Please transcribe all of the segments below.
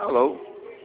Alô?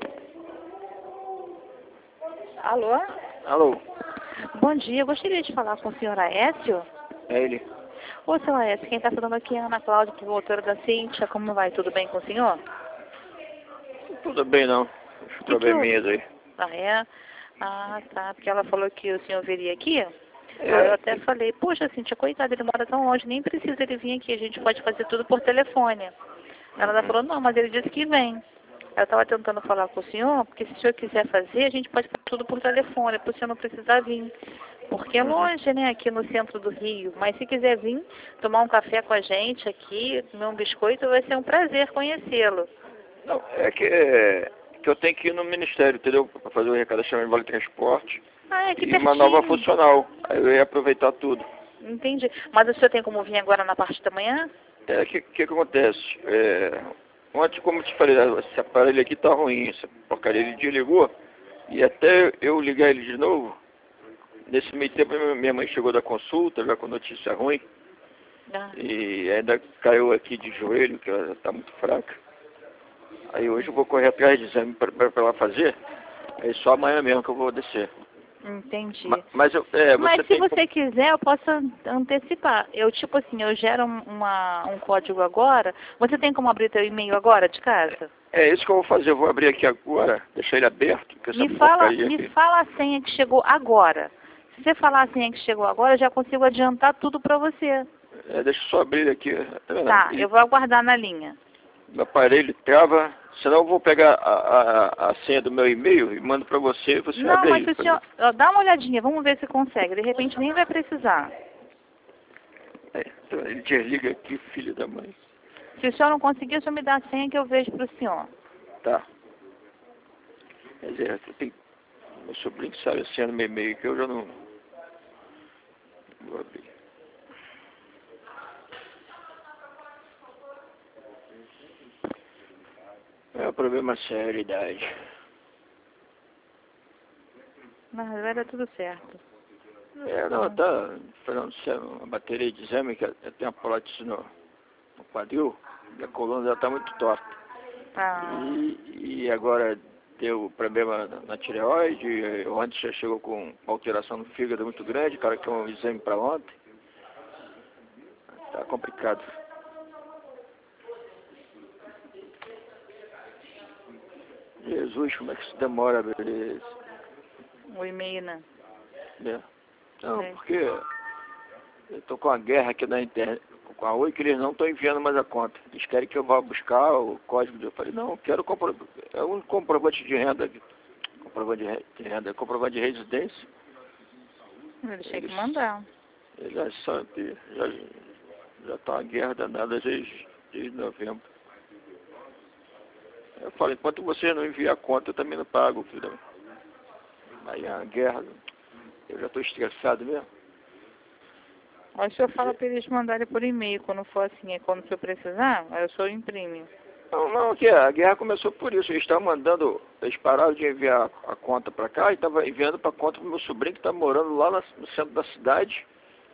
Alô? Alô? Bom dia, eu gostaria de falar com o senhor Aécio. É ele? Ô, senhor Aécio, quem está falando aqui é a Ana Cláudia, promotora da Cíntia. Como vai? Tudo bem com o senhor? Tudo bem não. Os probleminhas aí. Ah, é? Ah, tá. Porque ela falou que o senhor viria aqui. É. Aí eu até falei, poxa, Cíntia, coitado, ele mora tão longe, nem precisa ele vir aqui, a gente pode fazer tudo por telefone. Ela falou, não, mas ele disse que vem. Eu estava tentando falar com o senhor, porque se o senhor quiser fazer, a gente pode fazer tudo por telefone, para o senhor não precisar vir. Porque é longe, né, aqui no centro do Rio. Mas se quiser vir tomar um café com a gente aqui, comer um biscoito, vai ser um prazer conhecê-lo. Não, é que eu tenho que ir no ministério, entendeu? Para fazer o recadastramento de vale transporte. Ah, é que E uma nova pertinho. funcional. Aí eu ia aproveitar tudo. Entendi. Mas o senhor tem como vir agora na parte da manhã? É, que acontece? Ontem, como eu te falei, esse aparelho aqui tá ruim, essa porcaria, ele desligou. E até eu ligar ele de novo, nesse meio tempo minha mãe chegou da consulta, já com notícia ruim. Ah. E ainda caiu aqui de joelho, que ela tá muito fraca. Aí hoje eu vou correr atrás de exame para ela fazer. Aí só amanhã mesmo que eu vou descer. Entendi. Mas Mas você se tem... você quiser, eu posso antecipar. Eu, tipo assim, eu gero um código agora. Você tem como abrir teu e-mail agora de casa? É isso que eu vou fazer. Eu vou abrir aqui agora, deixar ele aberto, porque essa Me fala porcaria a senha que chegou agora. Se você falar a senha que chegou agora, eu já consigo adiantar tudo pra você. deixa eu só abrir ele aqui. Tá vendo? Tá, eu vou aguardar na linha. Meu aparelho trava, senão eu vou pegar a senha do meu e-mail e mando para você e você Não, abre mas aí. se o senhor... ó, dá uma olhadinha, vamos ver se consegue. De repente nem vai precisar. Então ele desliga aqui, filho da mãe. Se o senhor não conseguir, o senhor me dá a senha que eu vejo pro senhor. Tá. Quer dizer, meu sobrinho que sabe a senha do meu e-mail que eu já não vou abrir. É um problema sério, idade. Mas vai dar tudo certo. Não, tá falando sério, uma bateria de exame que tem uma prótese no quadril, e a coluna já tá muito torta. Ah. E agora deu problema na tireoide, ontem já chegou com uma alteração no fígado muito grande, cara que é um exame para ontem. Tá complicado. Jesus, como é que isso demora, beleza? O e-mail, né? Não, porque eu tô com a guerra aqui na internet, com a Oi, que eles não estão enviando mais a conta. Eles querem que eu vá buscar o código. Eu falei, não, eu quero é um comprovante de renda, comprovante de residência. Eles têm que mandar. Eles já tá uma guerra danada desde novembro. Eu falei, enquanto você não envia a conta, eu também não pago, filho. Aí a guerra, eu já estou estressado mesmo. Aí o senhor fala para eles mandarem por e-mail, quando for assim, quando o senhor precisar, aí o senhor imprime. Não, que a guerra começou por isso. Eles estavam mandando, eles pararam de enviar a conta para cá e estavam enviando para a conta do meu sobrinho que está morando lá no centro da cidade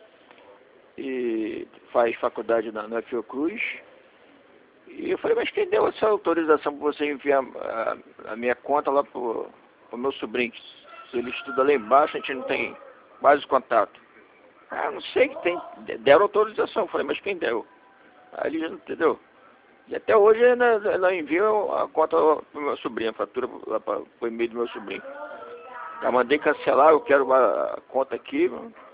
e faz faculdade na Fiocruz. E eu falei, mas quem deu essa autorização para você enviar a minha conta lá para o meu sobrinho? Se ele estuda lá embaixo, a gente não tem quase contato. Ah, não sei que tem. Deram autorização. Eu falei, mas quem deu? Aí ele já não entendeu. E até hoje ela envia a conta para o meu sobrinho, a fatura para o e-mail do meu sobrinho. Já mandei cancelar, eu quero a conta aqui.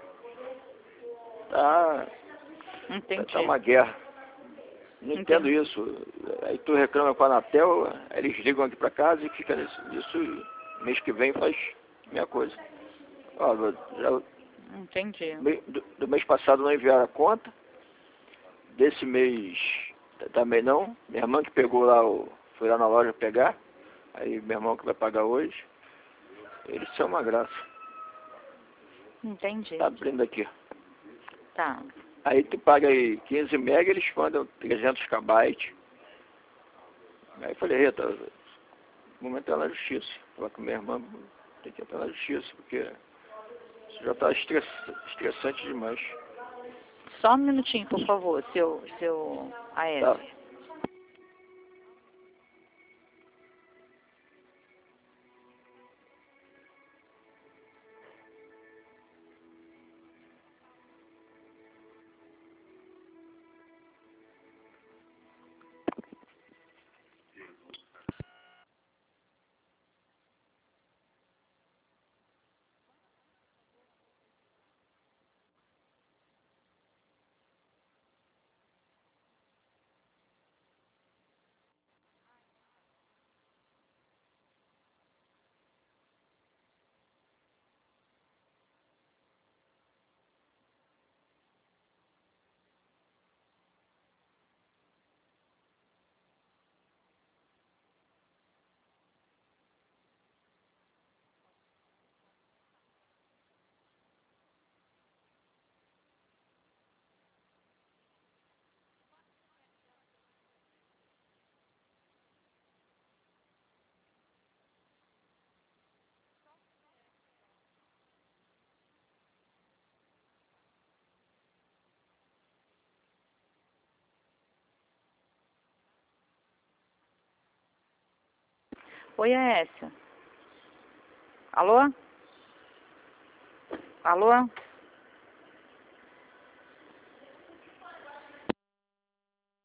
Tá, Entendi. tá uma guerra. Não entendo isso. Aí tu reclama com a Anatel, aí eles ligam aqui para casa e fica nisso. E mês que vem faz a minha coisa. Ó, Entendi. Do mês passado não enviaram a conta. Desse mês também não. Minha irmã que pegou lá, foi lá na loja pegar. Aí meu irmão que vai pagar hoje. Eles são uma graça. Entendi. Tá abrindo aqui. Tá. Aí tu paga aí 15 mega, eles mandam 300 kbytes. Aí eu falei, Rita, no momento é na justiça. Falar com minha irmã, tem que entrar na justiça, porque isso já tá estressante demais. Só um minutinho, por favor, seu Aécio. Tá. Oi, Aécio. Alô? Alô?